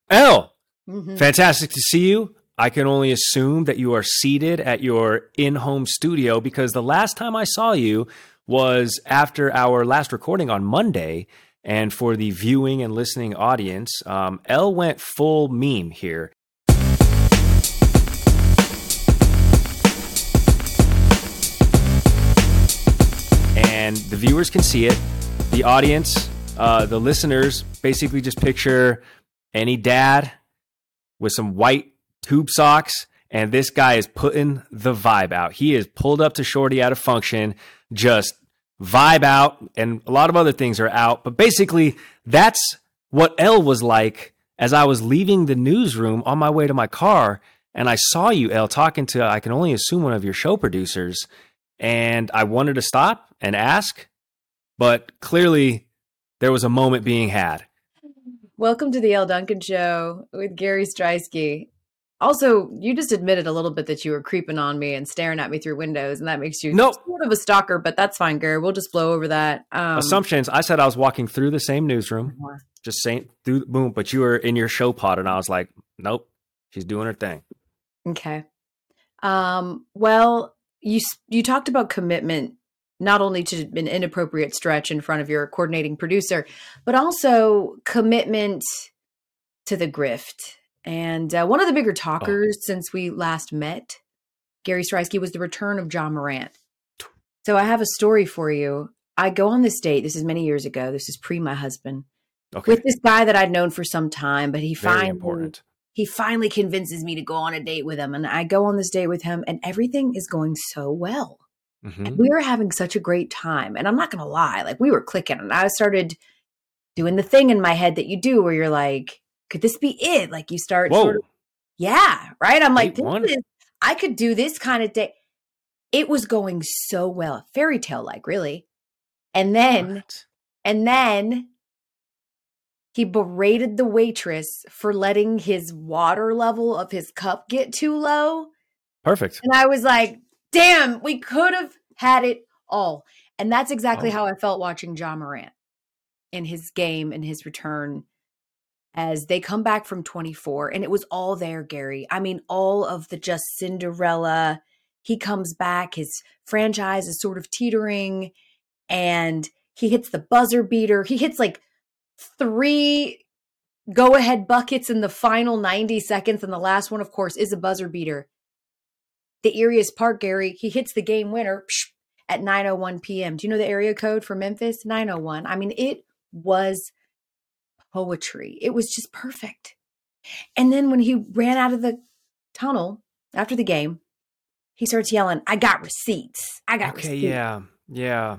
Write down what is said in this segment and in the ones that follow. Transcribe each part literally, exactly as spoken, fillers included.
Elle, Mm-hmm. fantastic to see you. I can only assume that you are seated at your in-home studio because the last time I saw you was after our last recording on Monday. And for the viewing and listening audience, um, Elle went full meme here. And the viewers can see it. The audience, uh, the listeners, basically just picture any dad with some white tube socks, and this guy is putting the vibe out. He is pulled up to Shorty out of function, just vibe out, and a lot of other things are out. But basically, that's what Elle was like as I was leaving the newsroom on my way to my car, and I saw you, Elle, talking to, I can only assume, one of your show producers, and I wanted to stop and ask, but clearly there was a moment being had. Welcome to the Elle Duncan Show with Gary Striewski. Also, you just admitted a little bit that you were creeping on me and staring at me through windows, and that makes you Nope. sort of a stalker, but that's fine, Gary. We'll just blow over that. Um, Assumptions. I said I was walking through the same newsroom, uh-huh. just saying, through boom, but you were in your show pod, and I was like, nope, she's doing her thing. Okay. Um, well, you you talked about commitment, not only to an inappropriate stretch in front of your coordinating producer, but also commitment to the grift. And uh, one of the bigger talkers oh. since we last met, Gary Striewski, was the return of Ja Morant. So I have a story for you. I go on this date. This is many years ago. This is pre my husband. Okay. With this guy that I'd known for some time, but he Very finally important. he finally convinces me to go on a date with him. And I go on this date with him, and everything is going so well. Mm-hmm. We were having such a great time. And I'm not going to lie, like we were clicking. And I started doing the thing in my head that you do where you're like, could this be it? Like you start Whoa. sort of, yeah, right? I'm like, this is, I could do this kind of day. It was going so well, fairy tale like, really. And then, what? and then he berated the waitress for letting his water level of his cup get too low. Perfect. And I was like, damn, we could have had it all. And that's exactly oh. how I felt watching Ja Morant in his game and his return as they come back from twenty-four. And it was all there, Gary. I mean, all of the just Cinderella. He comes back. His franchise is sort of teetering. And he hits the buzzer beater. He hits like three go-ahead buckets in the final ninety seconds. And the last one, of course, is a buzzer beater. The eeriest part, Gary, he hits the game winner at nine oh one p.m. Do you know the area code for Memphis? nine oh one. I mean, it was poetry. It was just perfect. And then when he ran out of the tunnel after the game, he starts yelling, I got receipts. I got okay, receipts. Yeah, yeah.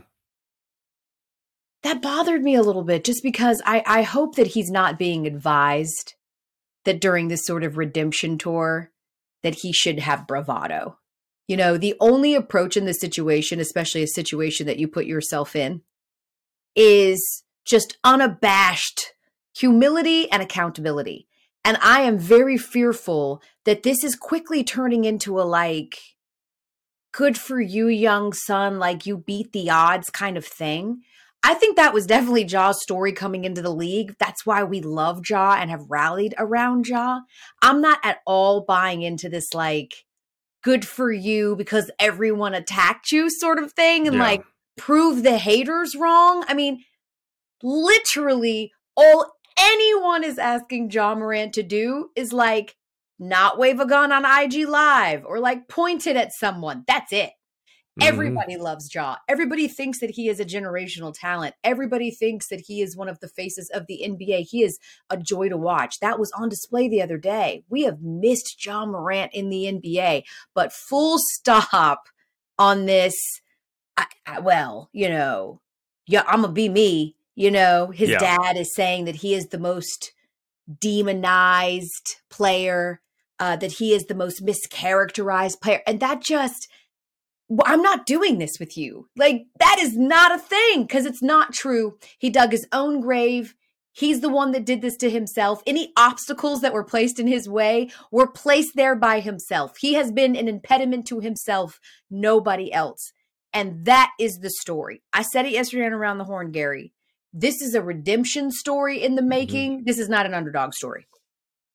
That bothered me a little bit just because I, I hope that he's not being advised that during this sort of redemption tour that he should have bravado. You know, the only approach in this situation, especially a situation that you put yourself in, is just unabashed humility and accountability. And I am very fearful that this is quickly turning into a like, good for you, young son, like you beat the odds kind of thing. I think that was definitely Ja's story coming into the league. That's why we love Ja and have rallied around Ja. I'm not at all buying into this like, good for you because everyone attacked you sort of thing and yeah. like prove the haters wrong. I mean, literally all anyone is asking Ja Morant to do is like not wave a gun on I G Live or like point it at someone. That's it. Mm-hmm. Everybody loves Ja. Everybody thinks that he is a generational talent. Everybody thinks that he is one of the faces of the N B A. He is a joy to watch. That was on display the other day. We have missed Ja Morant in the N B A, but full stop on this. I, I, well, you know, yeah, I'm going to be me. You know, his yeah. dad is saying that he is the most demonized player, uh, that he is the most mischaracterized player. And that just, well, I'm not doing this with you. Like, that is not a thing because it's not true. He dug his own grave. He's the one that did this to himself. Any obstacles that were placed in his way were placed there by himself. He has been an impediment to himself, nobody else. And that is the story. I said it yesterday on Around the Horn, Gary. This is a redemption story in the making. Mm-hmm. This is not an underdog story.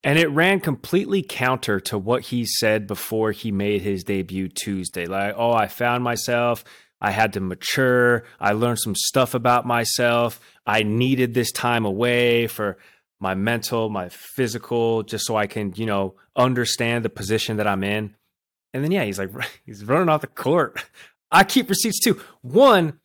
And it ran completely counter to what he said before he made his debut Tuesday. Like, oh, I found myself. I had to mature. I learned some stuff about myself. I needed this time away for my mental, my physical, just so I can, you know, understand the position that I'm in. And then, yeah, he's like, he's running off the court. I keep receipts too. One,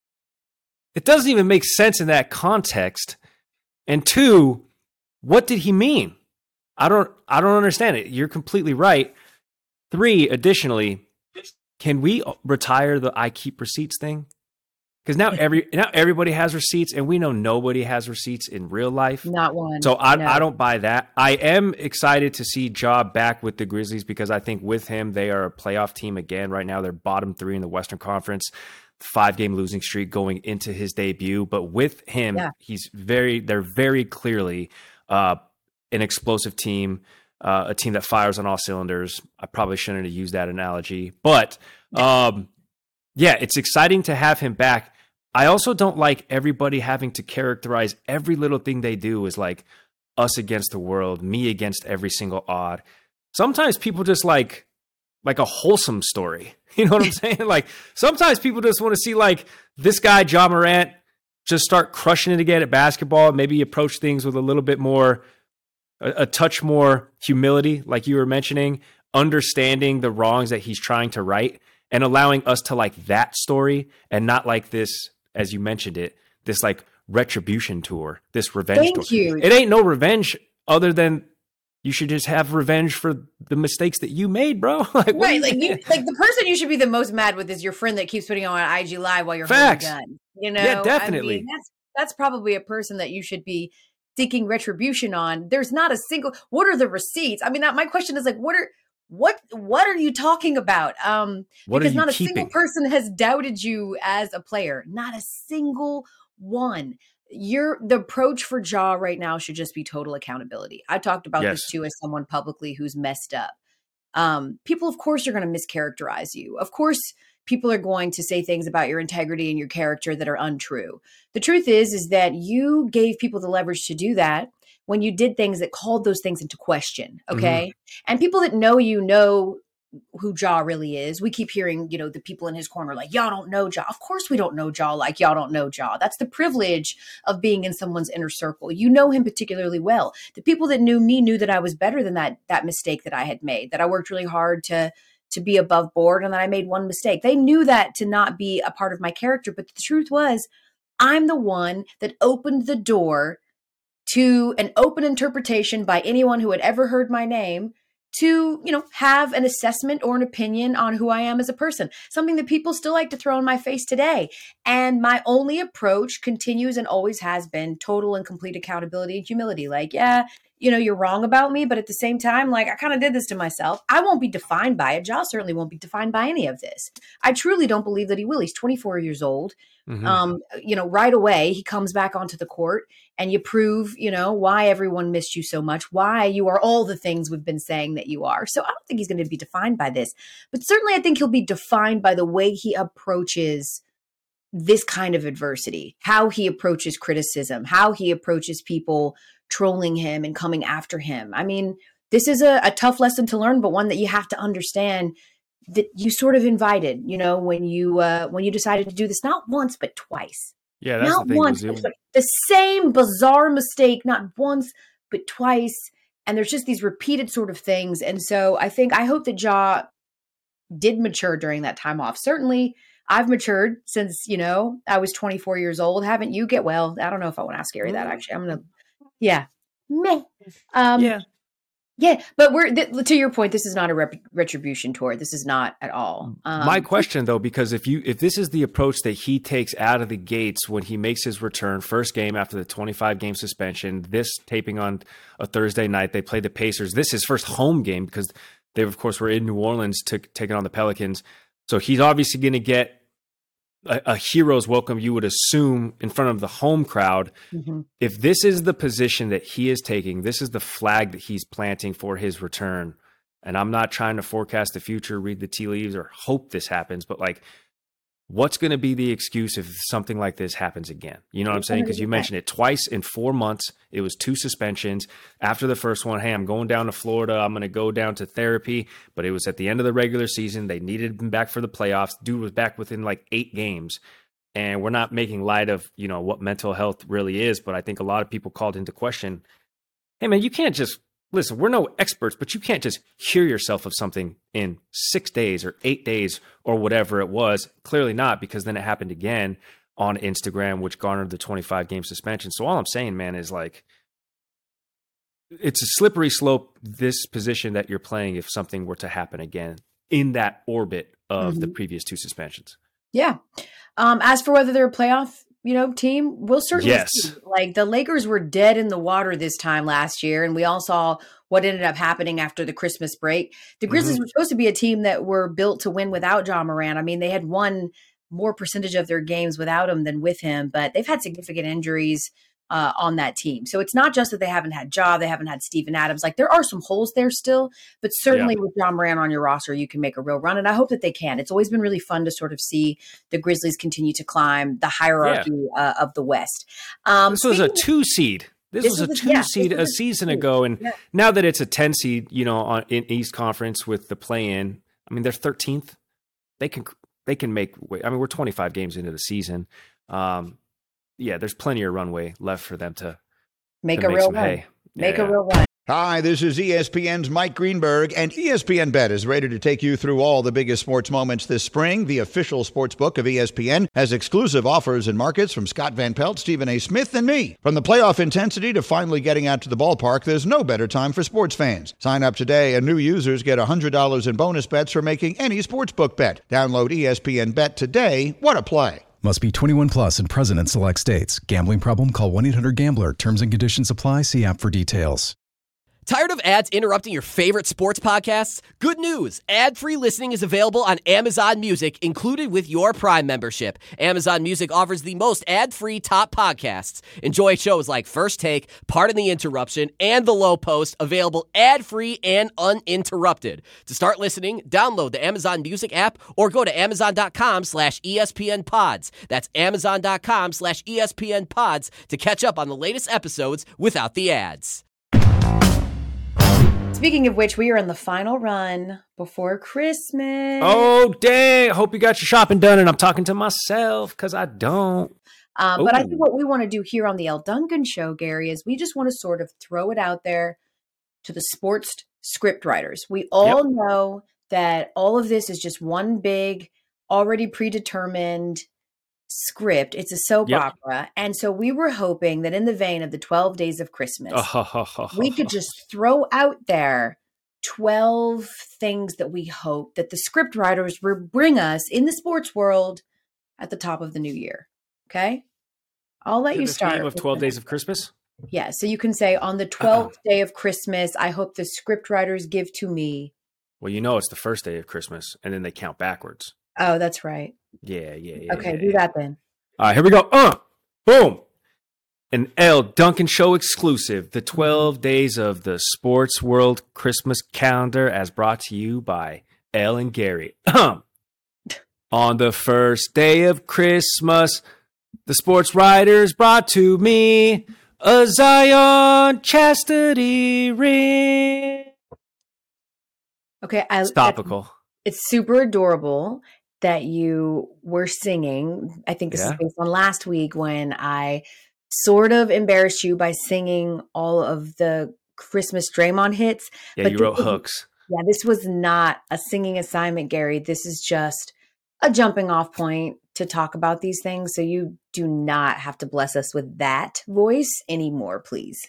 it doesn't even make sense in that context. And two, what did he mean? I don't I don't understand it. You're completely right. Three, additionally, can we retire the I keep receipts thing? Because now every now everybody has receipts, and we know nobody has receipts in real life. Not one. So I no. I don't buy that. I am excited to see Ja back with the Grizzlies because I think with him they are a playoff team again. Right now they're bottom three in the Western Conference, five game losing streak going into his debut. But with him, yeah. he's very they're very clearly uh, an explosive team, uh, a team that fires on all cylinders. I probably shouldn't have used that analogy, but um, yeah, it's exciting to have him back. I also don't like everybody having to characterize every little thing they do as like us against the world, me against every single odd. Sometimes people just like like a wholesome story. You know what I'm saying? Like sometimes people just want to see like this guy, Ja Morant, just start crushing it again at basketball, maybe approach things with a little bit more A, a touch more humility, like you were mentioning, understanding the wrongs that he's trying to right and allowing us to like that story and not like this, as you mentioned it, this like retribution tour, this revenge Thank tour. you. It ain't no revenge other than you should just have revenge for the mistakes that you made, bro. like, right. Like you, like the person you should be the most mad with is your friend that keeps putting on I G Live while you're Facts. holding a gun. You know? Yeah, definitely. I mean, that's, that's probably a person that you should be seeking retribution on. There's not a single, what are the receipts? I mean, that my question is like, what are, what, what are you talking about? Um, what because are you not a keeping? single person has doubted you as a player. Not a single one. Your, the approach for Ja right now should just be total accountability. I talked about Yes. this too, as someone publicly who's messed up. Um, people, of course, are going to mischaracterize you. Of course, people are going to say things about your integrity and your character that are untrue. The truth is, is that you gave people the leverage to do that when you did things that called those things into question. Okay. Mm-hmm. And people that know you know who Ja really is. We keep hearing, you know, the people in his corner like, y'all don't know Ja. Of course we don't know Ja like y'all don't know Ja. That's the privilege of being in someone's inner circle. You know him particularly well. The people that knew me knew that I was better than that, that mistake that I had made, that I worked really hard to to be above board and that I made one mistake. They knew that to not be a part of my character. But the truth was, I'm the one that opened the door to an open interpretation by anyone who had ever heard my name to, you know, have an assessment or an opinion on who I am as a person, something that people still like to throw in my face today. And my only approach continues and always has been total and complete accountability and humility. Like, yeah, you know, you're wrong about me, but at the same time, like I kind of did this to myself. I won't be defined by it. Ja certainly won't be defined by any of this. I truly don't believe that he will. He's twenty-four years old. Mm-hmm. Um, you know, right away he comes back onto the court and you prove, you know, why everyone missed you so much, why you are all the things we've been saying that you are. So I don't think he's going to be defined by this, but certainly I think he'll be defined by the way he approaches this kind of adversity, how he approaches criticism, how he approaches people trolling him and coming after him. I mean, this is a, a tough lesson to learn, but one that you have to understand that you sort of invited, you know, when you uh, when you decided to do this, not once, but twice. Yeah, that's not the thing. Once, but the same bizarre mistake, not once, but twice. And there's just these repeated sort of things. And so I think, I hope that Ja did mature during that time off. Certainly, I've matured since, you know, I was twenty-four years old. Haven't you? Get well. I don't know if I want to ask Gary that, actually. I'm going to, yeah. Meh. Um, yeah. Yeah, but we're th- to your point. This is not a rep- retribution tour. This is not at all. Um, My question, though, because if you if this is the approach that he takes out of the gates when he makes his return, first game after the twenty-five game suspension, this taping on a Thursday night, they play the Pacers. This is his first home game because they, of course, were in New Orleans to taking on the Pelicans. So he's obviously going to get a, a hero's welcome, you would assume, in front of the home crowd. Mm-hmm. If this is the position that he is taking, this is the flag that he's planting for his return. And I'm not trying to forecast the future, read the tea leaves, or hope this happens, but like what's going to be the excuse if something like this happens again? You know what I'm saying? Because you mentioned it twice in four months. It was two suspensions. After the first one, hey, I'm going down to Florida. I'm going to go down to therapy. But it was at the end of the regular season. They needed him back for the playoffs. Dude was back within like eight games. And we're not making light of, you know, what mental health really is. But I think a lot of people called into question, hey, man, you can't just, listen, we're no experts, but you can't just cure yourself of something in six days or eight days or whatever it was. Clearly not, because then it happened again on Instagram, which garnered the twenty-five game suspension. So all I'm saying, man, is like, it's a slippery slope, this position that you're playing, if something were to happen again in that orbit of mm-hmm. the previous two suspensions. Yeah. Um, as for whether they're a playoff, you know, team, we'll certainly yes. see. Like, the Lakers were dead in the water this time last year, and we all saw what ended up happening after the Christmas break. The Grizzlies mm-hmm. were supposed to be a team that were built to win without Ja Morant. I mean, they had won more percentage of their games without him than with him, but they've had significant injuries uh, on that team. So it's not just that they haven't had Ja, they haven't had Steven Adams. Like, there are some holes there still, but certainly yeah. with Ja Morant on your roster, you can make a real run. And I hope that they can. It's always been really fun to sort of see the Grizzlies continue to climb the hierarchy yeah. uh, of the West. Um, this was a two seed. This, this was a two a, yeah, seed a, a season ago. And yeah. now that it's a ten seed, you know, on, in East Conference with the play in, I mean, they're thirteenth. They can, they can make, I mean, we're twenty-five games into the season. Um, yeah, there's plenty of runway left for them to make to a make real some run. hay. Make yeah. a real run. Hi, this is E S P N's Mike Greenberg, and E S P N Bet is ready to take you through all the biggest sports moments this spring. The official sports book of E S P N has exclusive offers and markets from Scott Van Pelt, Stephen A. Smith, and me. From the playoff intensity to finally getting out to the ballpark, there's no better time for sports fans. Sign up today, and new users get one hundred dollars in bonus bets for making any sportsbook bet. Download E S P N Bet today. What a play. Must be twenty-one plus and present in select states. Gambling problem? Call one eight hundred gambler. Terms and conditions apply. See app for details. Tired of ads interrupting your favorite sports podcasts? Good news. Ad-free listening is available on Amazon Music, included with your Prime membership. Amazon Music offers the most ad-free top podcasts. Enjoy shows like First Take, Pardon the Interruption, and The Low Post, available ad-free and uninterrupted. To start listening, download the Amazon Music app or go to amazon.com slash ESPN pods. That's amazon.com slash ESPN pods to catch up on the latest episodes without the ads. Speaking of which, we are in the final run before Christmas. Oh, dang. I hope you got your shopping done, and I'm talking to myself because I don't. Uh, but I think what we want to do here on the El Duncan Show, Gary, is we just want to sort of throw it out there to the sports script writers. We all yep. know that all of this is just one big, already predetermined script. It's a soap yep. opera. And so we were hoping that in the vein of the twelve days of Christmas, we could just throw out there twelve things that we hope that the script writers will bring us in the sports world at the top of the new year. Okay? I'll let Is you the start. Theme of twelve days of Christmas? Yeah. So you can say, on the twelfth uh-uh. day of Christmas, I hope the script writers give to me. Well, you know it's the first day of Christmas, and then they count backwards. Oh, that's right. Yeah, yeah, yeah. Okay, yeah, do yeah. that then. All right, here we go. Uh, boom. An El Duncan Show exclusive, the twelve days of the Sports World Christmas calendar, as brought to you by El and Gary. On the first day of Christmas, the sports writers brought to me a Zion chastity ring. Okay, I it's topical. It's super adorable that you were singing. I think this yeah. is based on last week when I sort of embarrassed you by singing all of the Christmas Draymond hits. Yeah, but you wrote was, hooks. Yeah, this was not a singing assignment, Gary. This is just a jumping off point to talk about these things. So you do not have to bless us with that voice anymore, please.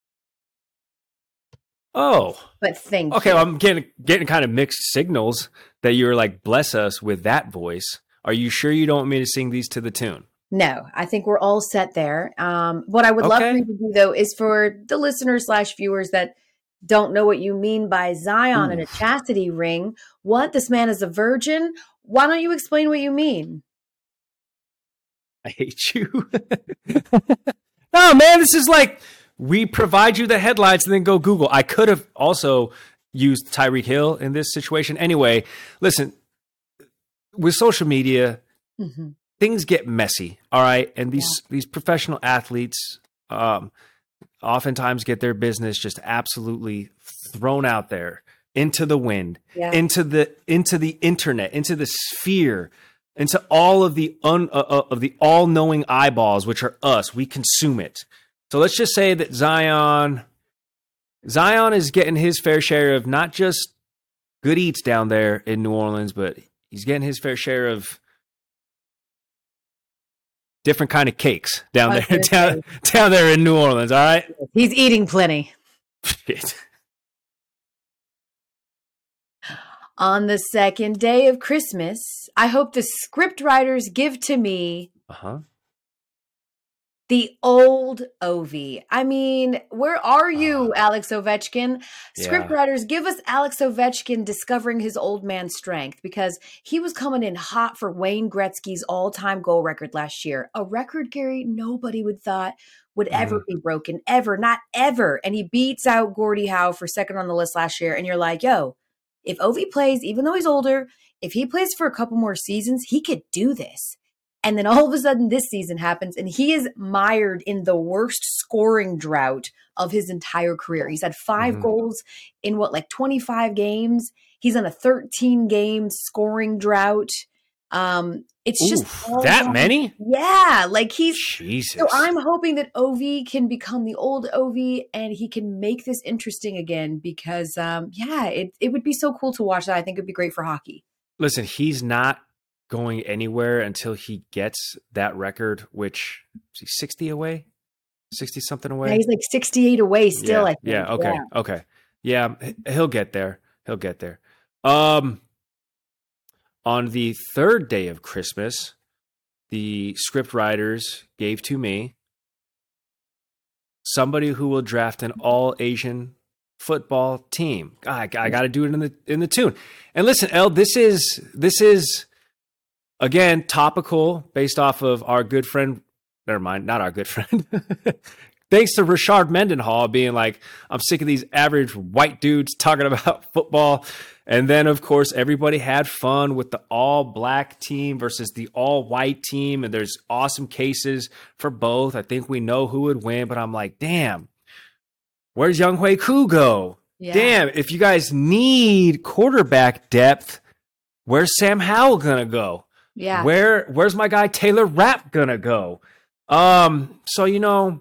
Oh, but thank okay, you. Well, I'm getting getting kind of mixed signals that you were like, bless us with that voice. Are you sure you don't want me to sing these to the tune? No, I think we're all set there. Um, what I would okay. love for you to do, though, is for the listeners slash viewers that don't know what you mean by Zion Ooh. and a chastity ring. What? This man is a virgin? Why don't you explain what you mean? I hate you. No, man, this is like, we provide you the headlines and then go Google. I could have also used Tyreek Hill in this situation. Anyway, listen, with social media, Mm-hmm. things get messy. All right. And these, yeah. these professional athletes, um, oftentimes get their business just absolutely thrown out there into the wind, yeah. into the, into the internet, into the sphere, into all of the un, uh, of the all knowing eyeballs, which are us. We consume it. So let's just say that Zion, Zion is getting his fair share of not just good eats down there in New Orleans, but he's getting his fair share of different kind of cakes down there, down, down there in New Orleans. All right. He's eating plenty. Shit. On the second day of Christmas, I hope the script writers give to me uh-huh. the old Ovi. I mean, where are you, uh, Alex Ovechkin? Script yeah. writers, give us Alex Ovechkin discovering his old man strength, because he was coming in hot for Wayne Gretzky's all-time goal record last year. A record, Gary, nobody would thought would mm. ever be broken, ever, not ever. And he beats out Gordie Howe for second on the list last year. And you're like, yo, if Ovi plays, even though he's older, if he plays for a couple more seasons, he could do this. And then all of a sudden this season happens and he is mired in the worst scoring drought of his entire career. He's had five mm-hmm. goals in what, like twenty-five games. He's on a thirteen game scoring drought. Um, it's Oof, just all that wrong. many? Yeah. Like he's, Jesus. So I'm hoping that Ovi can become the old Ovi and he can make this interesting again because, um, yeah, it, it would be so cool to watch that. I think it'd be great for hockey. Listen, he's not going anywhere until he gets that record, which is he sixty away, sixty something away. Yeah, he's like sixty-eight away still. Yeah, I think. yeah okay, yeah. okay, yeah, he'll get there. He'll get there. Um, on the third day of Christmas, the script writers gave to me somebody who will draft an all Asian football team. I, I got to do it in the in the tune. And listen, El, this is this is. Again, topical based off of our good friend. Never mind, not our good friend. Thanks to Rashard Mendenhall being like, I'm sick of these average white dudes talking about football. And then, of course, everybody had fun with the all black team versus the all white team. And there's awesome cases for both. I think we know who would win, but I'm like, damn, where's Younghoe Koo go? Yeah. Damn, if you guys need quarterback depth, where's Sam Howell going to go? Yeah. Where where's my guy Taylor Rapp gonna go? Um, so you know,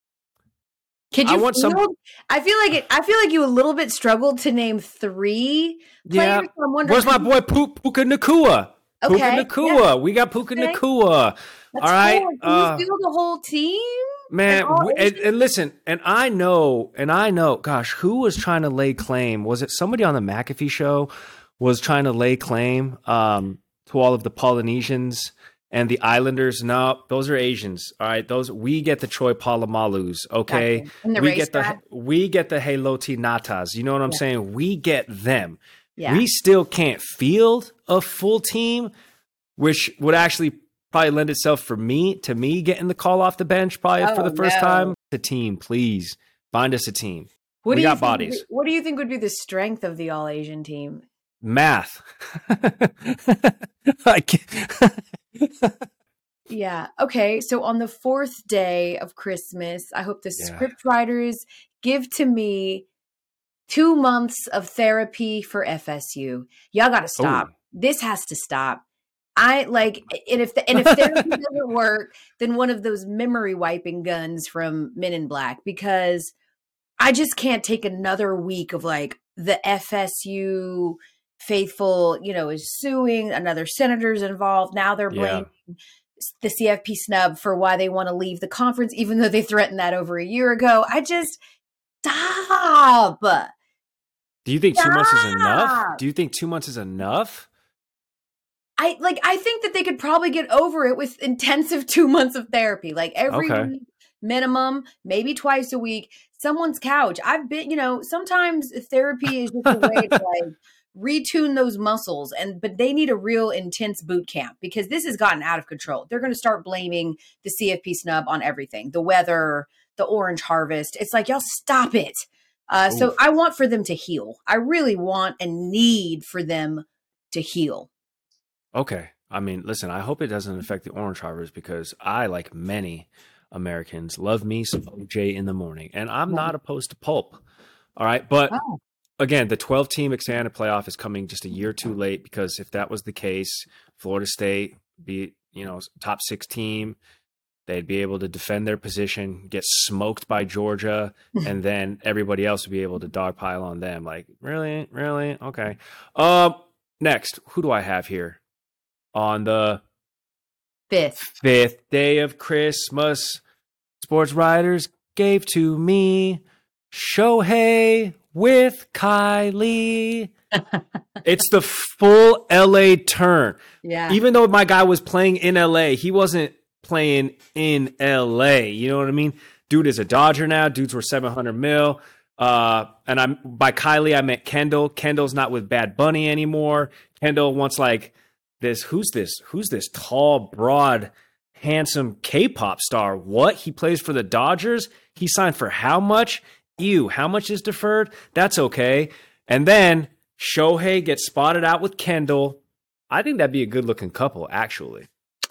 Could you I want feel, some I feel like it I feel like you a little bit struggled to name three yeah. players. I'm wondering, where's my boy Puka Puka Nacua? Okay. Puka Nacua. Yeah. We got Puka okay. Nacua. That's all right. Cool. Can uh, you feel the whole team? Man, and, we, and, and listen, and I know, and I know, gosh, who was trying to lay claim? Was it somebody on the McAfee show was trying to lay claim? Um to all of the Polynesians and the Islanders. No, those are Asians. All right. Those, we get the Troy Palomalus. Okay. Gotcha. And the we race get dad. the, we get the Haloti Natas. You know what I'm yeah. saying? We get them. Yeah. We still can't field a full team, which would actually probably lend itself for me to me getting the call off the bench probably oh, for the first no. time. The team, please find us a team. What we do got you bodies. Think, what do you think would be the strength of the all Asian team? Math. I can't. Yeah. Okay. So on the fourth day of Christmas, I hope the yeah. script writers give to me two months of therapy for F S U. Y'all got to stop. Ooh. This has to stop. I like, and if the, and if therapy doesn't work, then one of those memory wiping guns from Men in Black, because I just can't take another week of like the F S U faithful, you know, is suing, another senator's involved. Now they're blaming yeah. the C F P snub for why they want to leave the conference, even though they threatened that over a year ago. I just stop. Do you think stop. two months is enough? Do you think two months is enough? I like, I think that they could probably get over it with intensive two months of therapy, like every okay. week minimum, maybe twice a week, someone's couch. I've been, you know, sometimes therapy is just a way to like retune those muscles, and but they need a real intense boot camp because this has gotten out of control. They're going to start blaming the C F P snub on everything, the weather, the orange harvest. It's like, y'all stop it. Uh, so I want for them to heal. I really want and need for them to heal. Okay. I mean, listen, I hope it doesn't affect the Orange Harvest because I, like many Americans, love me some O J in the morning, and I'm Right. not opposed to pulp. All right, but Oh. again, the twelve team expanded playoff is coming just a year too late because if that was the case, Florida State be you know top six team, they'd be able to defend their position, get smoked by Georgia, and then everybody else would be able to dogpile on them. Like, really, really, okay. Um, next, who do I have here on the Fifth. fifth day of Christmas? Sports writers gave to me Shohei with Kylie. It's the full L A turn. Yeah. Even though my guy was playing in L A, he wasn't playing in L A. You know what I mean? Dude is a Dodger now. Dude's worth seven hundred mil. Uh, and I'm by Kylie, I meant Kendall. Kendall's not with Bad Bunny anymore. Kendall wants like this. Who's this? Who's this tall, broad, handsome K-pop star? What? He plays for the Dodgers? He signed for how much? Ew, how much is deferred? That's okay. And then Shohei gets spotted out with Kendall. I think that'd be a good looking couple, actually.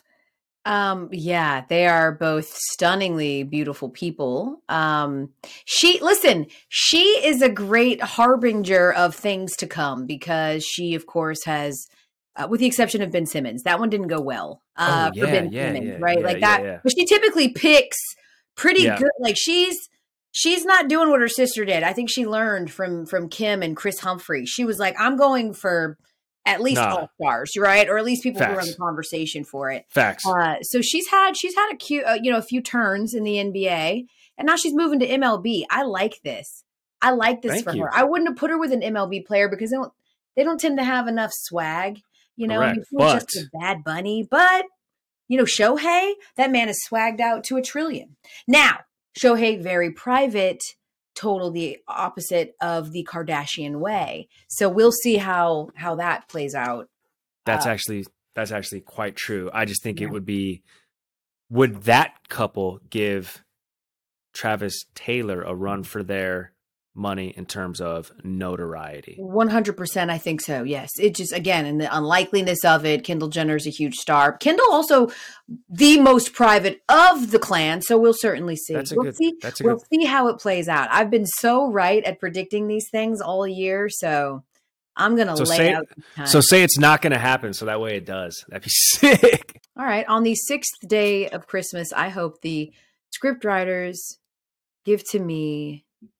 Um, yeah, they are both stunningly beautiful people. Um, she, listen, she is a great harbinger of things to come because she, of course, has, uh, with the exception of Ben Simmons, that one didn't go well, uh, Oh, for yeah, Ben yeah, Simmons, yeah, right? yeah, like yeah, that, yeah. but she typically picks pretty Yeah. good. Like she's, she's not doing what her sister did. I think she learned from, from Kim and Chris Humphrey. She was like, I'm going for at least Nah. all stars, right? Or at least people who are in Facts. the conversation for it. Facts. Uh, so she's had she's had a cute, uh, you know, a few turns in the N B A, and now she's moving to M L B. I like this. I like this Thank for you. her. I wouldn't have put her with an M L B player because they don't they don't tend to have enough swag. You know, I mean, Correct, she was but- just a Bad Bunny, but you know, Shohei, that man is swagged out to a trillion. Now, Shohei, very private. Total the opposite of the Kardashian way. So we'll see how how that plays out. That's Uh, actually that's actually quite true. I just think Yeah. it would be would that couple give Travis Taylor a run for their money in terms of notoriety? one hundred percent I think so. Yes. It just, again, and the unlikeliness of it, Kendall Jenner's a huge star. Kendall also the most private of the clan. So we'll certainly see. That's a we'll good- see, that's a we'll good- see how it plays out. I've been so right at predicting these things all year. So I'm going to So lay say out some time. so say it's not going to happen, so that way it does. That'd be sick. All right. On the sixth day of Christmas, I hope the script writers give to me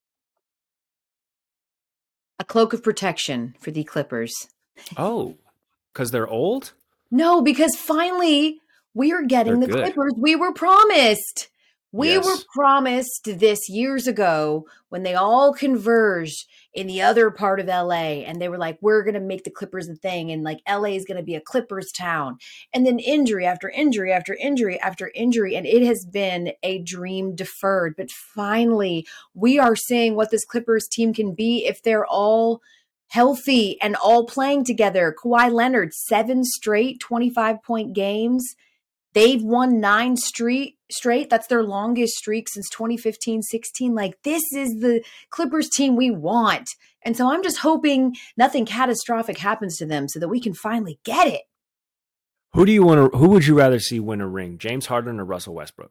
a cloak of protection for the Clippers. Oh, because they're old? No, because finally we are getting They're the good. Clippers we were promised. We Yes. were promised this years ago when they all converged in the other part of L A and they were like, we're going to make the Clippers a thing. And like L A is going to be a Clippers town. And then injury after injury after injury after injury. And it has been a dream deferred. But finally, we are seeing what this Clippers team can be if they're all healthy and all playing together. Kawhi Leonard, seven straight twenty-five point games. They've won nine straight straight. That's their longest streak since twenty fifteen sixteen. Like, this is the Clippers team we want. And so I'm just hoping nothing catastrophic happens to them so that we can finally get it. Who do you want to? Who would you rather see win a ring? James Harden or Russell Westbrook,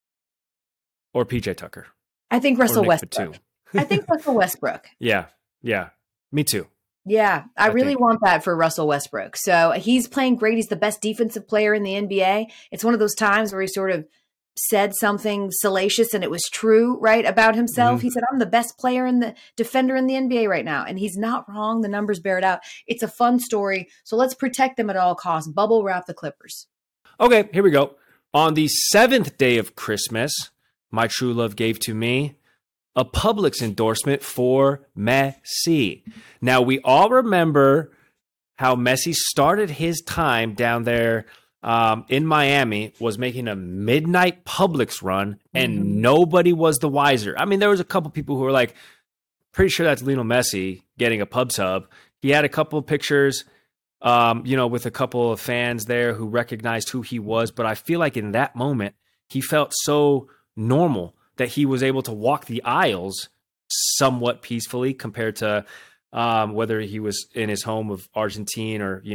or P J Tucker? I think Or Russell Nick Westbrook. Batum? I think Russell Westbrook. Yeah, yeah, me too. Yeah, I, I really think- want that for Russell Westbrook. So he's playing great. He's the best defensive player in the N B A. It's one of those times where he sort of said something salacious and it was true, right, about himself. Mhm. He said, I'm the best player in the defender in the N B A right now. And he's not wrong. The numbers bear it out. It's a fun story. So let's protect them at all costs. Bubble wrap the Clippers. Okay, here we go. On the seventh day of Christmas, my true love gave to me a Publix endorsement for Messi. Now, we all remember how Messi started his time down there um, in Miami, was making a midnight Publix run, and Mhm. nobody was the wiser. I mean, there was a couple people who were like, pretty sure that's Lionel Messi getting a pub sub. He had a couple of pictures, um, you know, with a couple of fans there who recognized who he was. But I feel like in that moment, he felt so normal that he was able to walk the aisles somewhat peacefully compared to um, whether he was in his home of Argentine or, you know,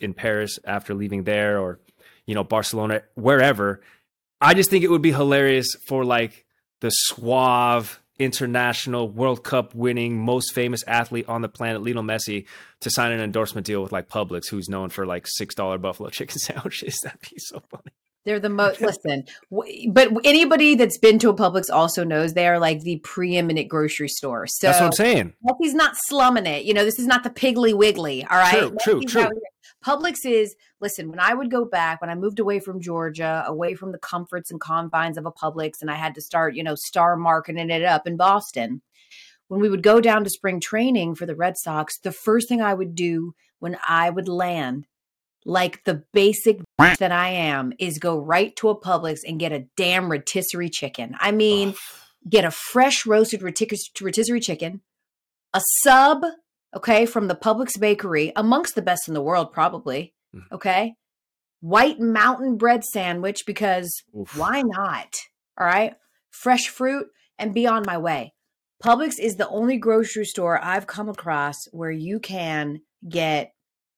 in Paris after leaving there, or, you know, Barcelona, wherever. I just think it would be hilarious for like the suave international World Cup winning most famous athlete on the planet, Lionel Messi, to sign an endorsement deal with like Publix, who's known for like six dollar buffalo chicken sandwiches. That'd be so funny. They're the most, listen, w- but anybody that's been to a Publix also knows they are like the preeminent grocery store. So that's what I'm saying. Messi's not slumming it. You know, this is not the Piggly Wiggly. All right. True, true, Messi's true. out here. Publix is, listen, when I would go back, when I moved away from Georgia, away from the comforts and confines of a Publix, and I had to start, you know, star marketing it up in Boston, when we would go down to spring training for the Red Sox, the first thing I would do when I would land, like the basic that I am, is go right to a Publix and get a damn rotisserie chicken. I mean, oh. get a fresh roasted rotisserie chicken, a sub, okay, from the Publix bakery, amongst the best in the world, probably. Okay. White mountain bread sandwich, because Oof. why not? All right. Fresh fruit, and be on my way. Publix is the only grocery store I've come across where you can get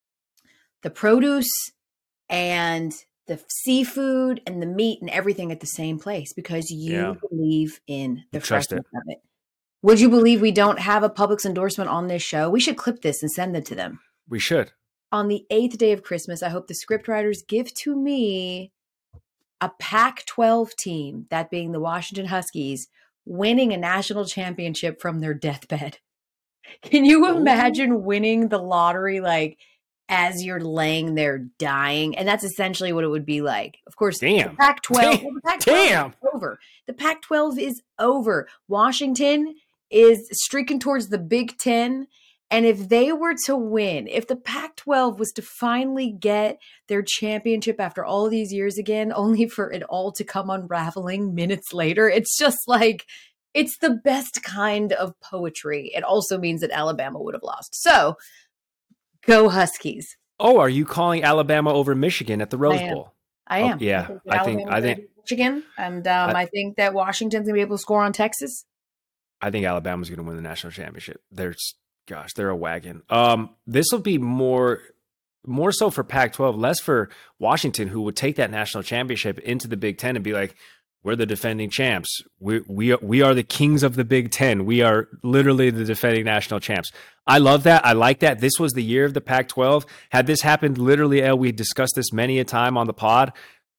the produce and the seafood and the meat and everything at the same place, because you yeah. believe in the freshness it. of it. Would you believe we don't have a Publix endorsement on this show? We should clip this and send it to them. We should. On the eighth day of Christmas, I hope the scriptwriters give to me a Pac twelve team, that being the Washington Huskies, winning a national championship from their deathbed. Can you imagine Ooh. winning the lottery like as you're laying there dying? And that's essentially what it would be like. Of course, Damn. the Pac twelve, Damn. Well, the Pac twelve Damn. is over. The Pac twelve is over. Washington is streaking towards the Big Ten. And if they were to win, if the Pac twelve was to finally get their championship after all these years again, only for it all to come unraveling minutes later, it's just like, it's the best kind of poetry. It also means that Alabama would have lost. So, go Huskies. Oh, are you calling Alabama over Michigan at the Rose I Bowl? I am. Oh, yeah, I think I think I think Michigan, and um, I, I think that Washington's gonna be able to score on Texas. I think Alabama's gonna win the national championship. There's, gosh, they're a wagon. Um, this will be more, more so for Pac twelve, less for Washington, who would take that national championship into the Big Ten and be like, we're the defending champs. We we we are the kings of the Big Ten. We are literally the defending national champs. I love that. I like that. This was the year of the Pac twelve. Had this happened literally, El, we discussed this many a time on the pod.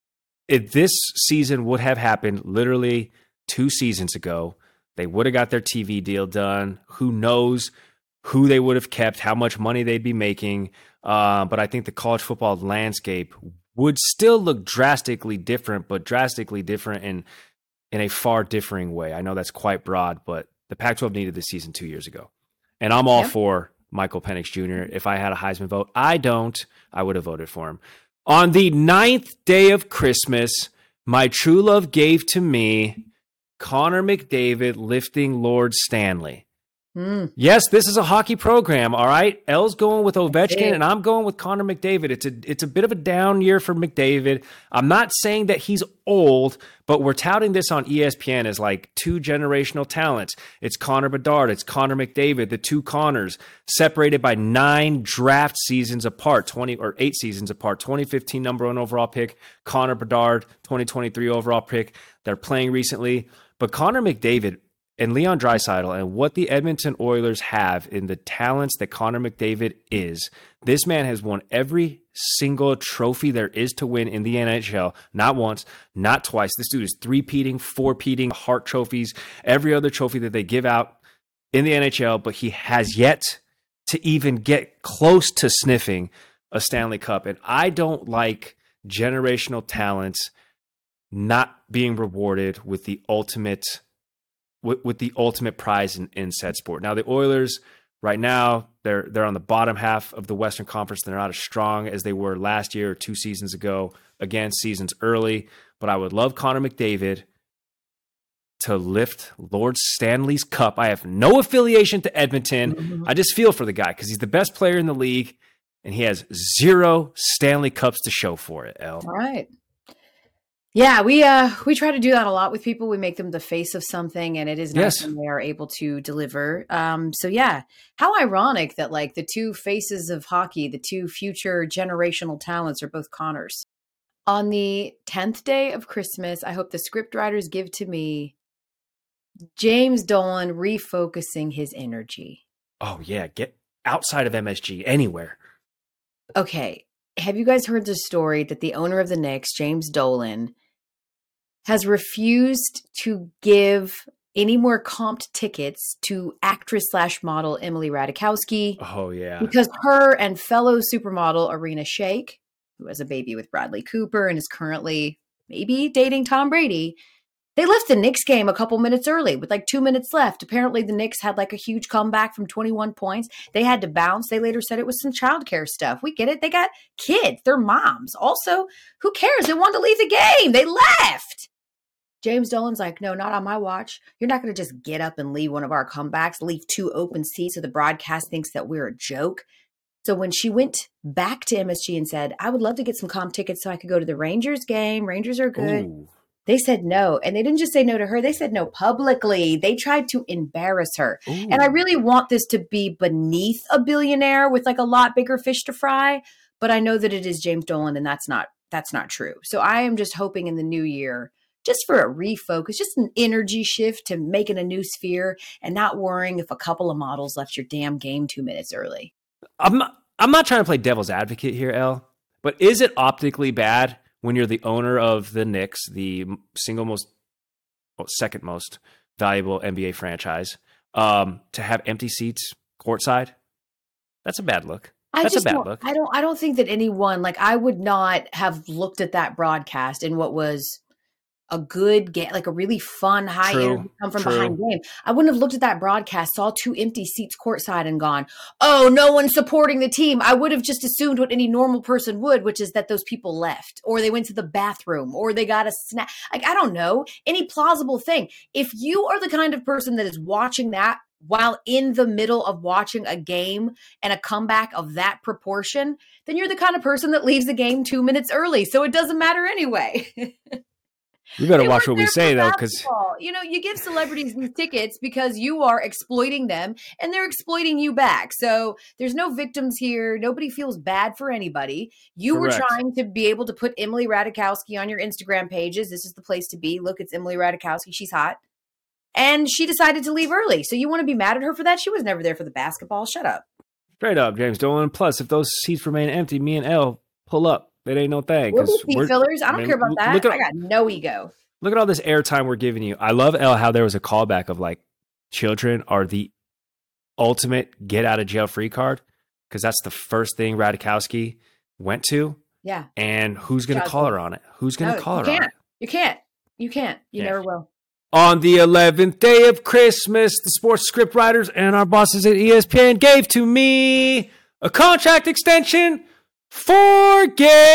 If this season would have happened literally two seasons ago, they would have got their T V deal done. Who knows who they would have kept, how much money they'd be making. Uh, but I think the college football landscape would still look drastically different, but drastically different in in a far differing way. I know that's quite broad, but the Pac twelve needed this season two years ago. And I'm all yeah. for Michael Penix Junior If I had a Heisman vote, I don't, I would have voted for him. On the ninth day of Christmas, my true love gave to me Connor McDavid lifting Lord Stanley. Mm. Yes, this is a hockey program, all right? Elle's going with Ovechkin, and I'm going with Connor McDavid. It's a it's a bit of a down year for McDavid. I'm not saying that he's old, but we're touting this on E S P N as like two generational talents. It's Connor Bedard, it's Connor McDavid, the two Connors, separated by nine draft seasons apart, twenty or eight seasons apart. twenty fifteen number one overall pick, Connor Bedard, twenty twenty-three overall pick. They're playing recently, but Connor McDavid and Leon Draisaitl and what the Edmonton Oilers have in the talents that Connor McDavid is, this man has won every single trophy there is to win in the N H L. Not once, not twice. This dude is three-peating, four-peating, Hart trophies, every other trophy that they give out in the N H L, but he has yet to even get close to sniffing a Stanley Cup. And I don't like generational talents not being rewarded with the ultimate With, with the ultimate prize in, in said sport. Now, the Oilers, right now, they're they're on the bottom half of the Western Conference. They're not as strong as they were last year or two seasons ago. Again, season's early. But I would love Connor McDavid to lift Lord Stanley's Cup. I have no affiliation to Edmonton. Mm-hmm. I just feel for the guy because he's the best player in the league, and he has zero Stanley Cups to show for it, El. All right. Yeah, we uh we try to do that a lot with people. We make them the face of something, and it is nice Yes. when they are able to deliver. Um, so yeah, how ironic that like the two faces of hockey, the two future generational talents, are both Connors. On the tenth day of Christmas, I hope the script writers give to me James Dolan refocusing his energy. Oh yeah, get outside of M S G anywhere. Okay, have you guys heard the story that the owner of the Knicks, James Dolan, has refused to give any more comped tickets to actress slash model Emily Ratajkowski Oh yeah. because her and fellow supermodel Arena Shayk, who has a baby with Bradley Cooper and is currently maybe dating Tom Brady, they left the Knicks game a couple minutes early with like two minutes left. Apparently the Knicks had like a huge comeback from twenty-one points. They had to bounce. They later said it was some childcare stuff. We get it. They got kids. They're moms. Also, who cares? They wanted to leave the game. They left. James Dolan's like, no, not on my watch. You're not going to just get up and leave one of our comebacks, leave two open seats so the broadcast thinks that we're a joke. So when she went back to M S G and said, I would love to get some comp tickets so I could go to the Rangers game. Rangers are good. Ooh. They said no. And they didn't just say no to her. They said no publicly. They tried to embarrass her. Ooh. And I really want this to be beneath a billionaire with like a lot bigger fish to fry. But I know that it is James Dolan, and that's not that's not true. So I am just hoping in the new year, just for a refocus, just an energy shift to making a new sphere and not worrying if a couple of models left your damn game two minutes early. I'm not, I'm not trying to play devil's advocate here, Elle, but is it optically bad when you're the owner of the Knicks, the single most, well, second most valuable N B A franchise, um, to have empty seats courtside? That's a bad look. I That's just a bad don't, look. I don't I don't think that anyone, like I would not have looked at that broadcast in what was a good game, like a really fun, high True, energy, come from true. behind game. I wouldn't have looked at that broadcast, saw two empty seats courtside and gone, oh, no one's supporting the team. I would have just assumed what any normal person would, which is that those people left or they went to the bathroom or they got a snack. Like, I don't know, any plausible thing. If you are the kind of person that is watching that while in the middle of watching a game and a comeback of that proportion, then you're the kind of person that leaves the game two minutes early. So it doesn't matter anyway. We better They watch weren't what we there say, for though, because basketball. You know, you give celebrities these tickets because you are exploiting them and they're exploiting you back. So there's no victims here. Nobody feels bad for anybody. You Correct. were trying to be able to put Emily Ratajkowski on your Instagram pages. This is the place to be. Look, it's Emily Ratajkowski. She's hot. And she decided to leave early. So you want to be mad at her for that? She was never there for the basketball. Shut up. straight up, James Dolan. Plus, if those seats remain empty, me and Elle pull up. It ain't no thing. We'll 'cause be seat we're- fillers. I don't I mean, care about that. look at- I got no ego. Look at all this airtime we're giving you. I love, Elle, how there was a callback of like children are the ultimate get out of jail free card, because that's the first thing Ratajkowski went to. Yeah. And who's going to Child call her support. on it? Who's going to No, call you her on can't. it? You can't. You can't. You Yeah. never will. On the eleventh day of Christmas, the sports script writers and our bosses at E S P N gave to me a contract extension for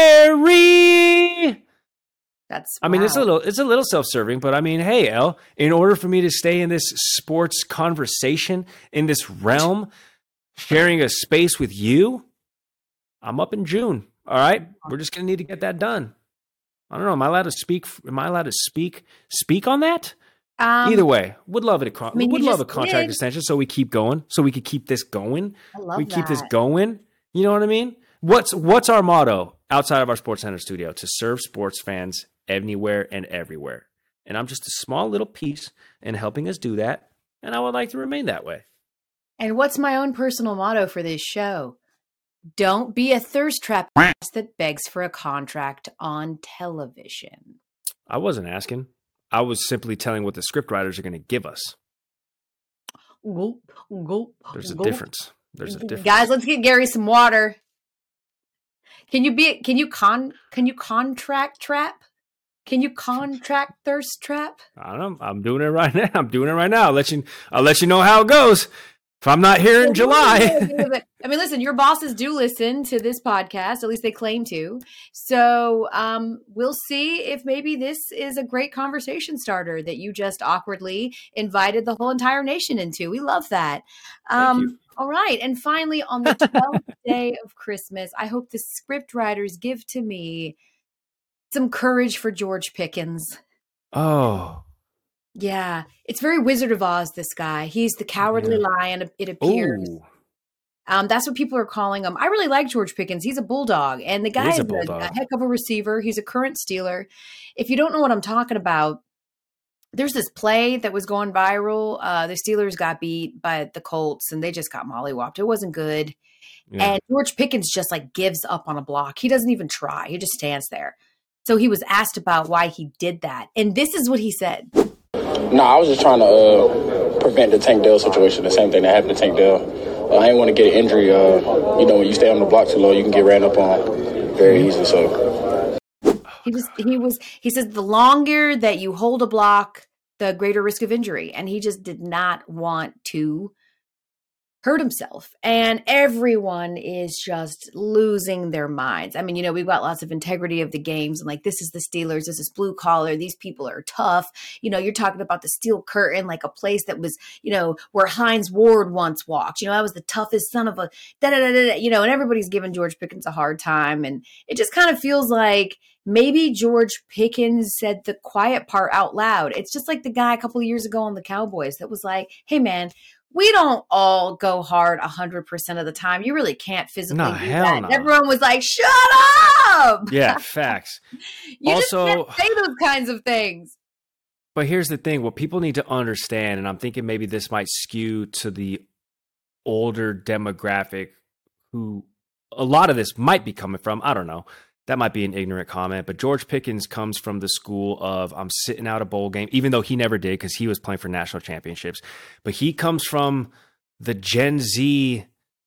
Gary. That's. I mean, it's a wow. little, it's a little self-serving, but I mean, hey, Elle, in order for me to stay in this sports conversation, in this realm, sharing a space with you, I'm up in June. All right, we're just gonna need to get that done. I don't know. Am I allowed to speak? Am I allowed to speak? Speak on that? Um, Either way, would love it. A con- I mean, would you love a just contract did. extension so we keep going, so we could keep this going. I love we keep this that. going. You know what I mean? What's what's our motto outside of our Sports Center studio? To serve sports fans anywhere and everywhere. And I'm just a small little piece in helping us do that, and I would like to remain that way. And what's my own personal motto for this show? Don't be a thirst trap that begs for a contract on television. I wasn't asking. I was simply telling what the script writers are going to give us. Gulp, gulp, There's a gulp. difference. There's a difference. Guys, let's get Gary some water. Can you be? Can you con? Can you contract trap? Can you contract thirst trap? I don't know. I'm doing it right now. I'm doing it right now. I'll let you. I'll let you know how it goes. If I'm not here in July. I mean, listen, your bosses do listen to this podcast. At least they claim to. So um, we'll see if maybe this is a great conversation starter that you just awkwardly invited the whole entire nation into. We love that. Um, you. all right. And finally, on the twelfth day of Christmas, I hope the script writers give to me some courage for George Pickens. Oh. Yeah. It's very Wizard of Oz, this guy. He's the cowardly Yeah. lion, it appears. Ooh. Um, that's what people are calling him. I really like George Pickens. He's a bulldog, and the guy is is a a, bulldog. a heck of a receiver. He's a current Steeler. If you don't know what I'm talking about, there's this play that was going viral. Uh, the Steelers got beat by the Colts, and they just got mollywopped. It wasn't good. Yeah. And George Pickens just like gives up on a block. He doesn't even try. He just stands there. So he was asked about why he did that. And this is what he said. No, I was just trying to uh, prevent the Tank Dell situation, the same thing that happened to Tank Dell. Uh, I didn't want to get an injury. Uh, you know, when you stay on the block too long, you can get ran up on very easily. So he was, he was, he says the longer that you hold a block, the greater risk of injury. And he just did not want to hurt himself. And everyone is just losing their minds. I mean, you know, we've got lots of integrity of the games and like, this is the Steelers, this is blue collar, these people are tough. You know, you're talking about the steel curtain, like a place that was, you know, where Hines Ward once walked. You know, I was the toughest son of a da da da da, you know, and everybody's giving George Pickens a hard time. And it just kind of feels like maybe George Pickens said the quiet part out loud. It's just like the guy a couple of years ago on the Cowboys that was like, hey man, we don't all go hard one hundred percent of the time. You really can't physically No, do hell that. no. And everyone was like, shut up! Yeah, facts. You Also- just can't say those kinds of things. But here's the thing, what people need to understand, and I'm thinking maybe this might skew to the older demographic who a lot of this might be coming from. I don't know. That might be an ignorant comment, but George Pickens comes from the school of I'm sitting out a bowl game, even though he never did because he was playing for national championships. But he comes from the Gen Z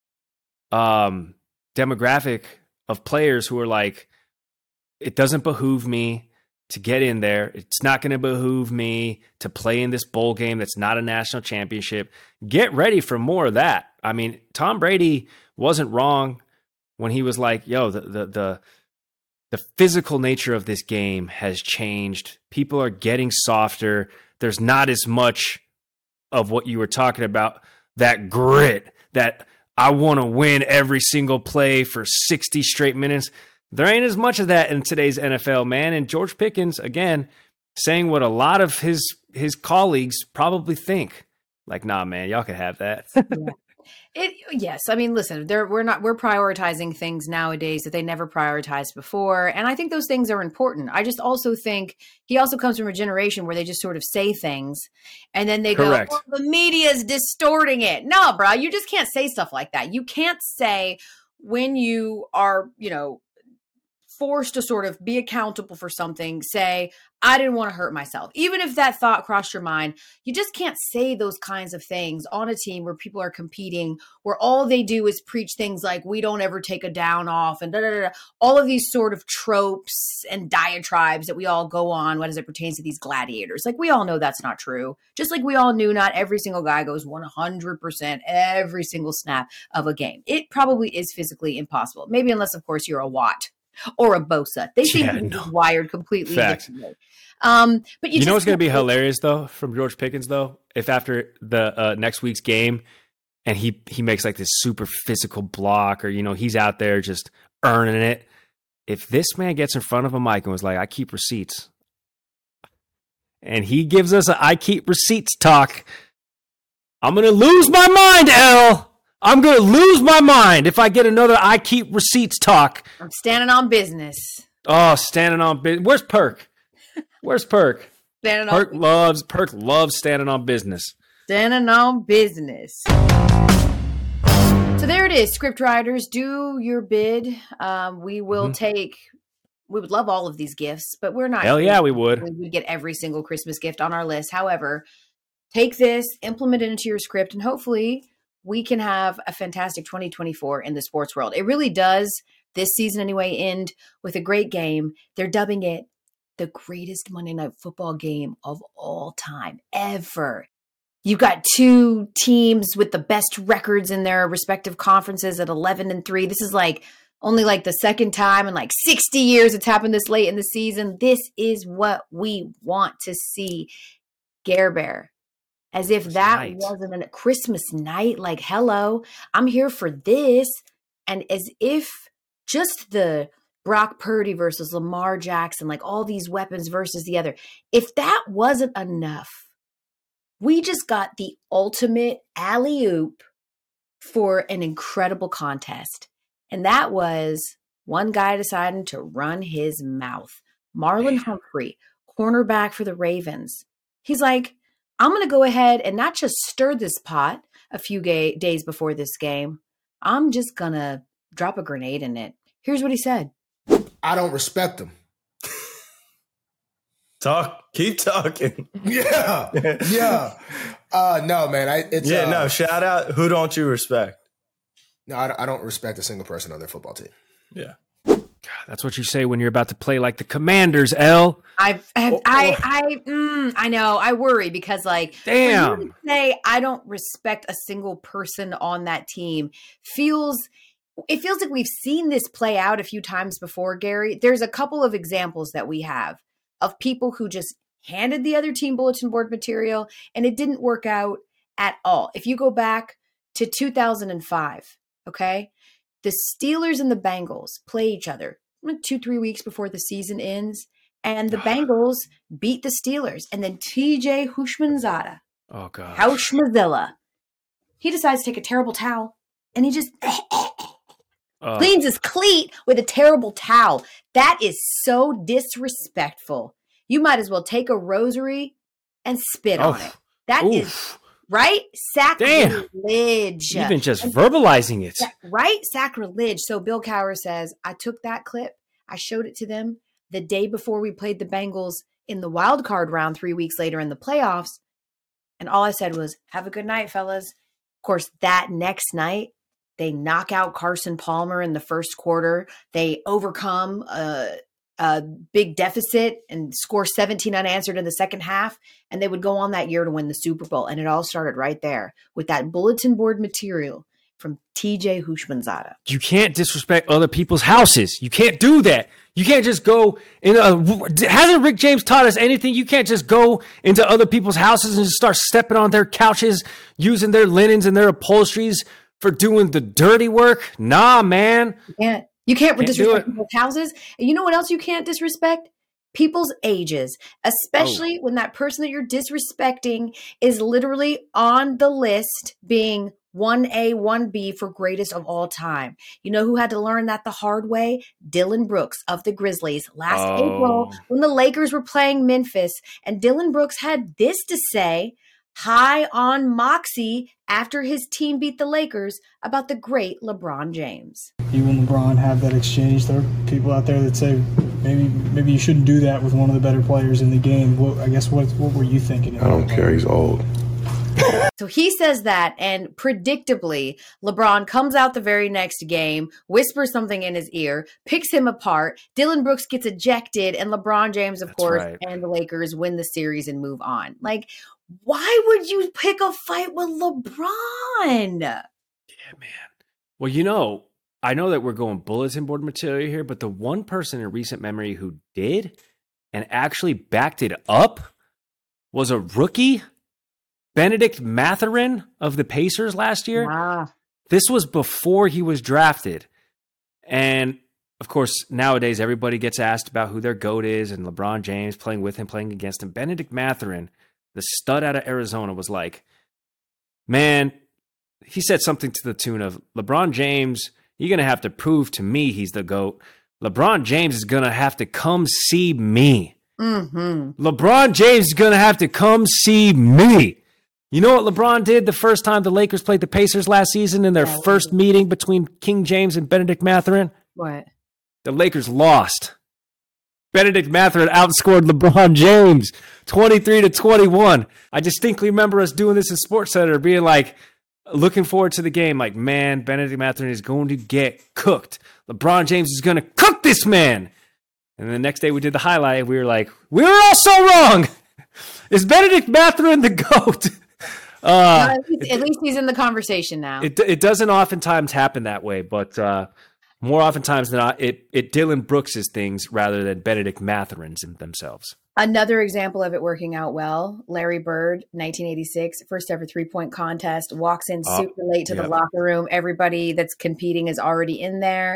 um, demographic of players who are like, it doesn't behoove me to get in there. It's not going to behoove me to play in this bowl game that's not a national championship. Get ready for more of that. I mean, Tom Brady wasn't wrong when he was like, yo, the the the The physical nature of this game has changed. People are getting softer. There's not as much of what you were talking about, that grit, that I want to win every single play for sixty straight minutes. There ain't as much of that in today's N F L, man. And George Pickens, again, saying what a lot of his his colleagues probably think. Like, nah, man, y'all can have that. Yeah. It yes, I mean, listen, there we're not we're prioritizing things nowadays that they never prioritized before, and I think those things are important. I just also think he also comes from a generation where they just sort of say things, and then they Correct. go, "Well, the media's distorting it." No, bro, you just can't say stuff like that. You can't say when you are, you know, forced to sort of be accountable for something, say, I didn't want to hurt myself. Even if that thought crossed your mind, you just can't say those kinds of things on a team where people are competing, where all they do is preach things like, we don't ever take a down off, and da da da. All of these sort of tropes and diatribes that we all go on when as it pertains to these gladiators. Like, we all know that's not true. Just like we all knew not every single guy goes one hundred percent every single snap of a game. It probably is physically impossible. Maybe unless, of course, you're a Watt or a Bosa. They seem Yeah, to be no. wired completely Facts. differently. Um, but you, You know just what's going to be can't- hilarious, though, from George Pickens, though? If after the uh, next week's game and he, he makes like this super physical block, or, you know, he's out there just earning it. If this man gets in front of a mic and was like, I keep receipts, and he gives us a I keep receipts talk, I'm going to lose my mind, L. I'm going to lose my mind if I get another I keep receipts talk. I'm standing on business. Oh, standing on business. Where's Perk? Where's Perk? Standing Perk on, loves Perk loves standing on business. standing on business. So there it is, script writers. Do your bid. Um, we will Mhm. take. We would love all of these gifts, but we're not. Hell yeah, we would. We would get every single Christmas gift on our list. However, take this, implement it into your script, and hopefully we can have a fantastic twenty twenty-four in the sports world. It really does, this season anyway, end with a great game. They're dubbing it the greatest Monday Night Football game of all time, ever. You've got two teams with the best records in their respective conferences at eleven and three. This is like only like the second time in like sixty years it's happened this late in the season. This is what we want to see. Gare Bear. As if Christmas that night. wasn't a Christmas night. Like, hello, I'm here for this. And as if just the Brock Purdy versus Lamar Jackson, like all these weapons versus the other. If that wasn't enough, we just got the ultimate alley-oop for an incredible contest. And that was one guy deciding to run his mouth. Marlon Humphrey, cornerback for the Ravens. He's like, I'm going to go ahead and not just stir this pot a few ga- days before this game. I'm just going to drop a grenade in it. Here's what he said. I don't respect them. Talk, keep talking. Yeah, yeah. Uh, no, man. I it's yeah, uh, no. Shout out. Who don't you respect? No, I, I don't respect a single person on their football team. Yeah, God, that's what you say when you're about to play like the Commanders. L. I've, I've, Oh, I, oh. I, mm, I know. I worry because, like, Damn. for you to say I don't respect a single person on that team feels. It feels like we've seen this play out a few times before, Gary. There's a couple of examples that we have of people who just handed the other team bulletin board material and it didn't work out at all. If you go back to two thousand five, okay, the Steelers and the Bengals play each other two, three weeks before the season ends, and the Bengals beat the Steelers. And then T J Houshmandzadeh, Oh, God. Houshmandzadeh, he decides to take a terrible towel and he just Uh, cleans his cleat with a terrible towel. That is so disrespectful. You might as well take a rosary and spit on Oof. it. That is Oof. right? Sacrilege. Even just verbalizing it. Sa- right? Sacrilege. So Bill Cowher says, I took that clip, I showed it to them the day before we played the Bengals in the wild card round three weeks later in the playoffs. And all I said was, have a good night, fellas. Of course, that next night, they knock out Carson Palmer in the first quarter. They overcome a, a big deficit and score seventeen unanswered in the second half. And they would go on that year to win the Super Bowl. And it all started right there with that bulletin board material from T J Houshmandzadeh. You can't disrespect other people's houses. You can't do that. You can't just go in a, hasn't Rick James taught us anything? You can't just go into other people's houses and just start stepping on their couches, using their linens and their upholsteries for doing the dirty work. Nah, man. You can't, you can't, Can't do disrespect it. people's houses. And you know what else you can't disrespect? People's ages, especially when that person that you're disrespecting is literally on the list being one A, one B for greatest of all time. You know who had to learn that the hard way? Dylan Brooks of the Grizzlies last Oh. April when the Lakers were playing Memphis. And Dylan Brooks had this to say, high on moxie after his team beat the Lakers about the great LeBron James. You and LeBron have that exchange. There are people out there that say maybe maybe you shouldn't do that with one of the better players in the game. What, I guess what what were you thinking? I don't care. He's old. So he says that, and predictably, LeBron comes out the very next game, whispers something in his ear, picks him apart. Dylan Brooks gets ejected, and LeBron James, of That's course, right. and the Lakers win the series and move on. Like, why would you pick a fight with LeBron? Yeah, man. Well, you know, I know that we're going bulletin board material here, but the one person in recent memory who did and actually backed it up was a rookie, Benedict Mathurin of the Pacers last year. Ah, This was before he was drafted. And of course, nowadays everybody gets asked about who their GOAT is and LeBron James playing with him, playing against him. Benedict Mathurin, the stud out of Arizona, was like, man, he said something to the tune of, LeBron James, you're going to have to prove to me he's the GOAT. LeBron James is going to have to come see me. mm-hmm. LeBron James is going to have to come see me. You know what LeBron did the first time the Lakers played the Pacers last season in their Yeah. first meeting between King James and Benedict Mathurin? What? The Lakers lost. Benedict Mathurin outscored LeBron James twenty-three to twenty-one. I distinctly remember us doing this in SportsCenter, being like, looking forward to the game, like, man, Benedict Mathurin is going to get cooked. LeBron James is going to cook this man. And then the next day we did the highlight, and we were like, we were all so wrong. Is Benedict Mathurin the GOAT? Uh, at, least, at least he's in the conversation now. It it doesn't oftentimes happen that way, but uh, more oftentimes than not, it it Dylan Brooks' things rather than Benedict Mathurin's in themselves. Another example of it working out well, Larry Bird, nineteen eighty-six, first ever three-point contest, walks in Oh, super late to yeah. the locker room. Everybody that's competing is already in there.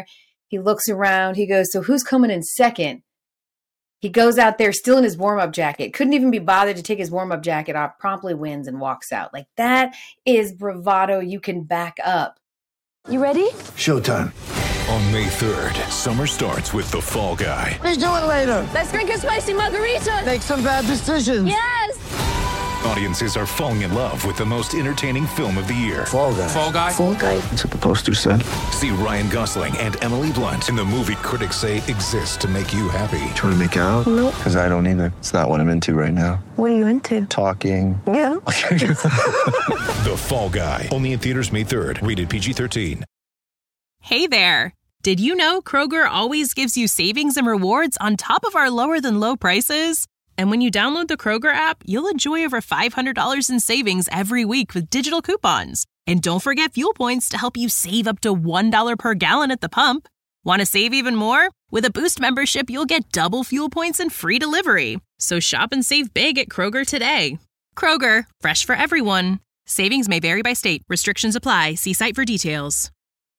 He looks around. He goes, so who's coming in second? He goes out there still in his warm-up jacket. Couldn't even be bothered to take his warm-up jacket off. Promptly wins and walks out. Like, that is bravado you can back up. You ready? Showtime. On May third, summer starts with The Fall Guy. Let's do it later. Let's drink a spicy margarita. Make some bad decisions. Yes. Audiences are falling in love with the most entertaining film of the year. Fall Guy. Fall Guy. Fall Guy. That's what the poster said. See Ryan Gosling and Emily Blunt in the movie critics say exists to make you happy. Trying to make it out? Nope. Because I don't either. It's not what I'm into right now. What are you into? Talking. Yeah. The Fall Guy. Only in theaters May third. Rated P G thirteen. Hey there. Did you know Kroger always gives you savings and rewards on top of our lower than low prices? And when you download the Kroger app, you'll enjoy over five hundred dollars in savings every week with digital coupons. And don't forget fuel points to help you save up to one dollar per gallon at the pump. Want to save even more? With a Boost membership, you'll get double fuel points and free delivery. So shop and save big at Kroger today. Kroger, fresh for everyone. Savings may vary by state. Restrictions apply. See site for details.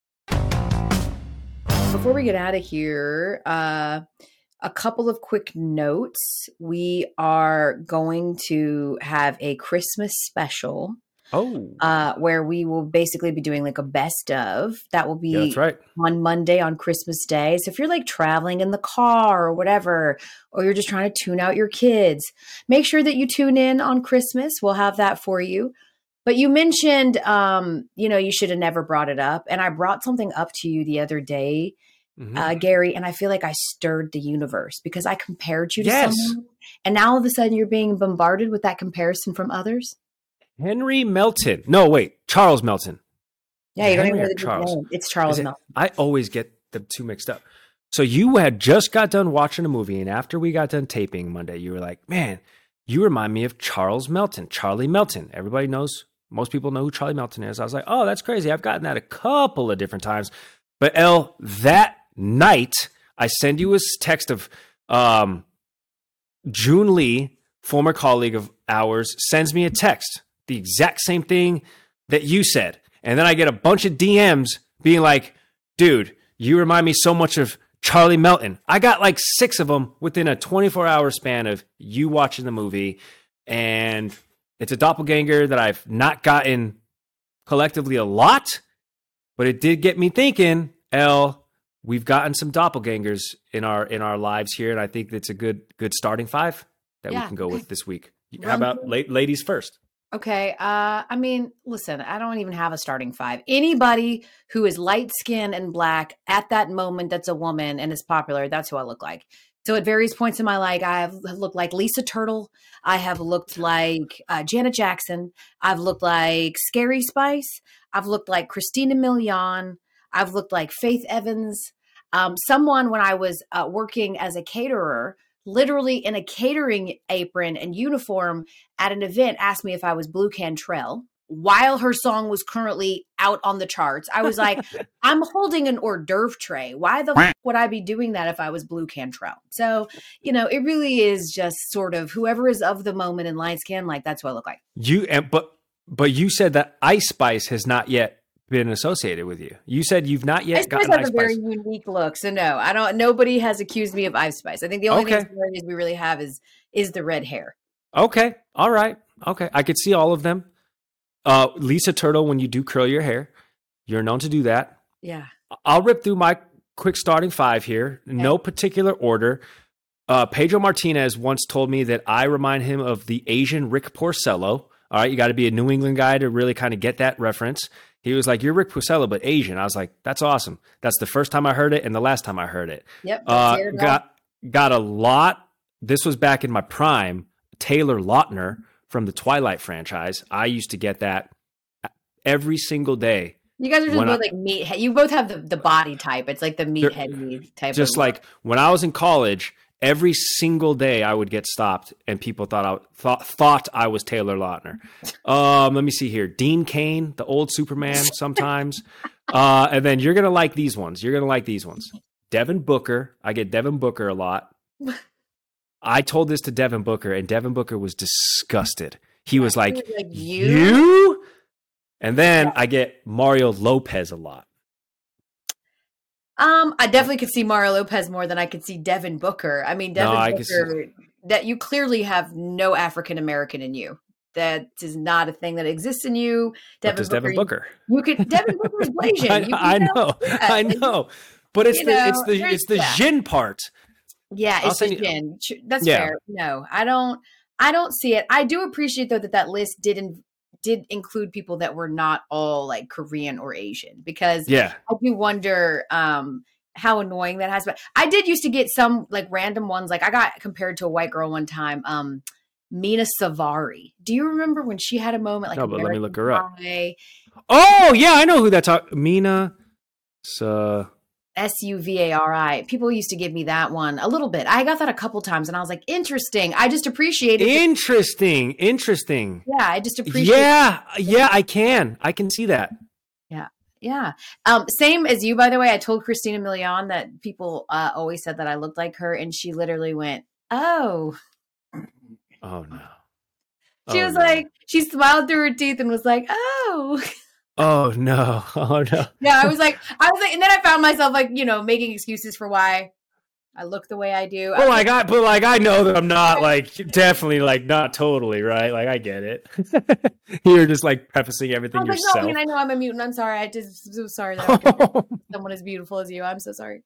Before we get out of here, uh, a couple of quick notes. We are going to have a Christmas special. Oh. Uh, where we will basically be doing like a best of. That will be Yeah, that's right. on Monday on Christmas Day. So if you're like traveling in the car or whatever, or you're just trying to tune out your kids, make sure that you tune in on Christmas. We'll have that for you. But you mentioned, um, you know, you should have never brought it up. And I brought something up to you the other day, Mhm. uh, Gary, and I feel like I stirred the universe because I compared you to Yes. someone. And now all of a sudden you're being bombarded with that comparison from others. Henry Melton. No, wait. Charles Melton. Yeah, you don't Henry even know or the dude's Charles? name. It's Charles Is it- Melton. I always get the two mixed up. So you had just got done watching a movie, and after we got done taping Monday, you were like, man, you remind me of Charles Melton, Charlie Melton. Everybody knows, most people know who Charlie Melton is. I was like, oh, that's crazy. I've gotten that a couple of different times. But Elle, that night, I send you a text of um, June Lee, former colleague of ours, sends me a text, the exact same thing that you said. And then I get a bunch of D Ms being like, dude, you remind me so much of Charlie Melton. I got like six of them within a twenty-four hour span of you watching the movie. And it's a doppelganger that I've not gotten collectively a lot, but it did get me thinking, Elle, we've gotten some doppelgangers in our in our lives here. And I think that's a good good starting five that Yeah. we can go with this week. How Run about through. la- ladies first? Okay. Uh, I mean, listen, I don't even have a starting five. Anybody who is light skinned and black at that moment that's a woman and is popular, that's who I look like. So at various points in my life, I have looked like Lisa Turtle. I have looked like uh, Janet Jackson. I've looked like Scary Spice. I've looked like Christina Milian. I've looked like Faith Evans. Um, someone when I was uh, working as a caterer, literally in a catering apron and uniform at an event, asked me if I was Blue Cantrell while her song was currently out on the charts. I was like, I'm holding an hors d'oeuvre tray. Why the f- would I be doing that if I was Blue Cantrell? So, you know, it really is just sort of whoever is of the moment in light skin, like that's what I look like. You and but but you said that Ice Spice has not yet been associated with you. You said you've not yet Ice Spice gotten has Ice a very Spice. unique look. So no, I don't, nobody has accused me of Ice Spice. I think the only Okay. similarities we really have is, is the red hair. Okay, all right, okay. I could see all of them. Uh, Lisa Turtle, when you do curl your hair, you're known to do that. Yeah. I'll rip through my quick starting five here. No particular order. Uh, Pedro Martinez once told me that I remind him of the Asian Rick Porcello. All right, you got to be a New England guy to really kind of get that reference. He was like, you're Rick Porcello, but Asian. I was like, that's awesome. That's the first time I heard it and the last time I heard it. Yep. Uh, that's it. got got a lot. This was back in my prime. Taylor Lautner from the Twilight franchise. I used to get that every single day. You guys are just when both I- like meat. You both have the, the body type. It's like the They're- meatheady type. Just of like when I was in college, every single day I would get stopped and people thought I thought thought I was Taylor Lautner. Um, let me see here. Dean Cain, the old Superman sometimes. uh, and then you're going to like these ones. You're going to like these ones. Devin Booker. I get Devin Booker a lot. I told this to Devin Booker and Devin Booker was disgusted. He was like, like you. you? And then I get Mario Lopez a lot. Um, I definitely could see Mario Lopez more than I could see Devin Booker. I mean, Devin No, I Booker, that you clearly have no African American in you. That is not a thing that exists in you. Devin does Booker, Devin Booker? You, you could Devin Booker's Blasian. I, You I can know, yeah. I know, but it's You the know, it's the there's it's the that. Jin part. Yeah, I'll it's the send you- Jin. That's Yeah. fair. No, I don't. I don't see it. I do appreciate though that that list did in, did include people that were not all like Korean or Asian, because Yeah. I do wonder um, how annoying that has been. I did used to get some like random ones. Like I got compared to a white girl one time. Um, Mina Savari. Do you remember when she had a moment like No, but let me American look her up. Pie, Oh yeah, I know who that's. Talk- Mina. So S U V A R I. People used to give me that one a little bit. I got that a couple times and I was like, interesting. I just appreciated it. interesting, interesting. Yeah, I just appreciate Yeah, yeah, I can, I can see that. Yeah. Yeah. Um, same as you, by the way. I told Christina Milian that people uh, always said that I looked like her, and she literally went, oh. Oh no. She Oh, was no. like, she smiled through her teeth and was like, oh. Oh no. Oh no. Yeah, I was like, I was like, and then I found myself like, you know, making excuses for why I look the way I do. Well, like I, but like I know that I'm not like definitely like not totally right. Like I get it. You're just like prefacing I everything was like, yourself. no, I mean, I know I'm a mutant. I'm sorry. I just so sorry that I was someone as beautiful as you. I'm so sorry.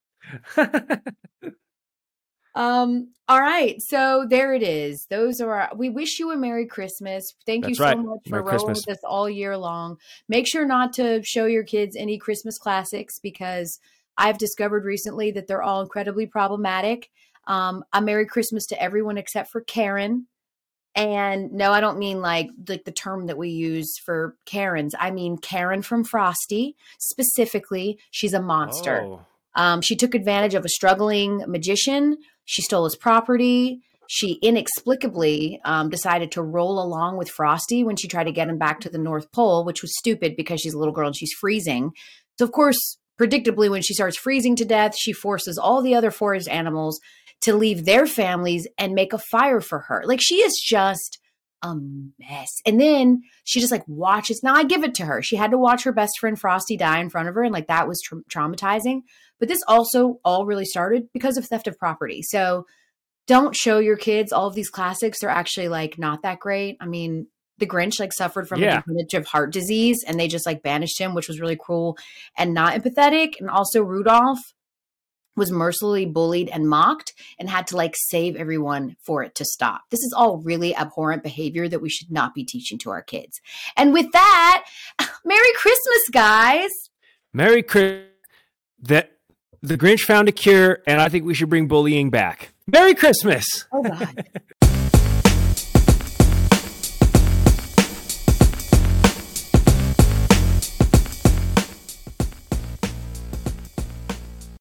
Um, all right. So there it is. Those are our, we wish you a Merry Christmas. Thank That's you so right. much for Merry rolling Christmas. with us all year long. Make sure not to show your kids any Christmas classics, because I've discovered recently that they're all incredibly problematic. Um, a Merry Christmas to everyone except for Karen. And no, I don't mean like the, the term that we use for Karens. I mean Karen from Frosty. Specifically, she's a monster. Oh. Um, she took advantage of a struggling magician. She stole his property. She inexplicably um, decided to roll along with Frosty when she tried to get him back to the North Pole, which was stupid because she's a little girl and she's freezing. So, of course, predictably, when she starts freezing to death, she forces all the other forest animals to leave their families and make a fire for her. Like, she is just a mess. And then she just like watches. Now I give it to her. She had to watch her best friend Frosty die in front of her. And like that was tra- traumatizing. But this also all really started because of theft of property. So don't show your kids all of these classics. They're actually like not that great. I mean, the Grinch like suffered from Yeah. a degenerative heart disease and they just like banished him, which was really cruel and not empathetic. And also Rudolph was mercilessly bullied and mocked and had to like save everyone for it to stop. This is all really abhorrent behavior that we should not be teaching to our kids. And with that, Merry Christmas, guys. Merry Christmas. That the Grinch found a cure, and I think we should bring bullying back. Merry Christmas. Oh God.